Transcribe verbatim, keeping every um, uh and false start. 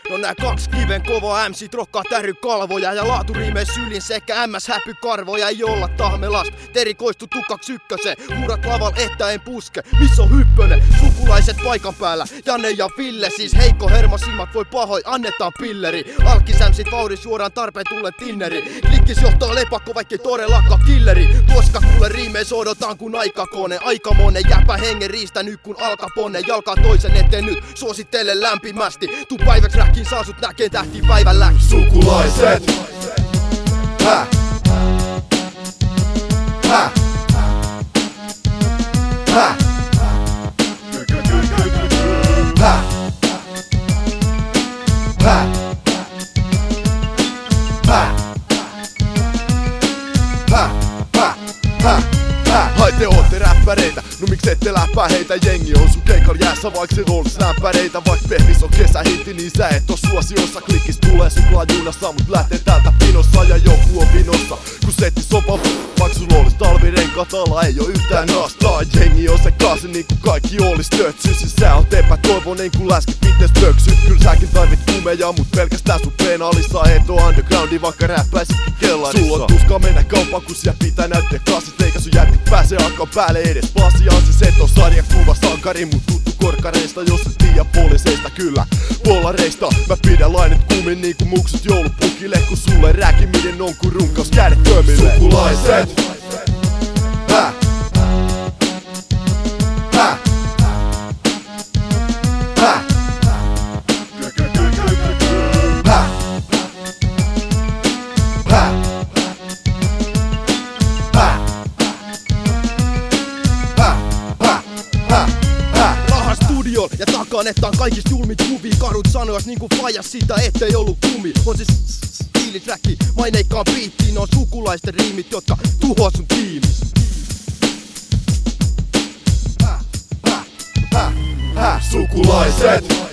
No nää kaksi kiven kovaa M C trokkaa täry kalvoja ja laaturiimeen sylin sekä M S häpy karvoja. Ei olla tahmelast, terikoistu tukaks ykkösen. Huudat laval että en puske, missä on Hyppönen? Sukulaiset paikan päällä, Janne ja Ville. Siis heikko hermosimmat voi pahoin, annetaan pilleri. Alkisämsit vauhdis juodaan tarpeen tullen tinneri. Klikkis johtaa lepakko vaikkei todellakaan killeri. Koska kuule riimeis odotan kun aikakone. Aikamonen jäpä hengen riistä nyt kun alkaponne. Jalkaa toisen eteen nyt, suosittelen lämpimästi. Tuu päiväks räkkiin saa sut näkeen tähtiin päivän läks. Sukulaiset! Häh? Häh? Häh? Häh? Häh? Häh? Häh? Häh? Häh? Hai te ootte räppäreitä, no miks ette läppää heitä? Jengi on sun keikalla jäässä vaik se rollis lämpäreitä. Vaik pehmis on kesähitti niin sä et oo suosiossa. Klikkis tulee suklaajunassa mut lähtee täältä pinossa. Ja joku on vinossa kun setti sopa. Vaik sun olis talvirenkaat alla ei oo yhtään nastaa. Jengi on se kasi niinku kaikki olis tötsys. Ja sä oot epätoivonen kun läski fitness pöksyt. Kyl säkin tarvit kumeja mut pelkästään sun penaalissa. Et oo undergroundi vaikka räppäisitkin kellarissa. Sulla on tuska mennä kauppaan kun siellä pitää näyttää kasit. Eikä sun jätkät pääse alkaa päälle edes pasiaan. Se set on sarjakuva sankari mut tuttu korkkareista. Jos et tiiä poliiseista kyllä polareista. Mä pidän lainet kumin niinku muksut joulupukille. Kun sulle räkiminen on kun runkaus kädet tömille. Sukulaiset! Häh? Häh? Häh? Häh? Häh? Ja takanettaan kaikista julmit kuvia. Kadut sanojas niinku fajas sitä ettei ollu kumi. On se stiiliträkki, maineikkaan biittiin. On sukulaisten riimit, jotka tuhoaa sun tiimis. Häh? Häh? Häh? Sukulaiset!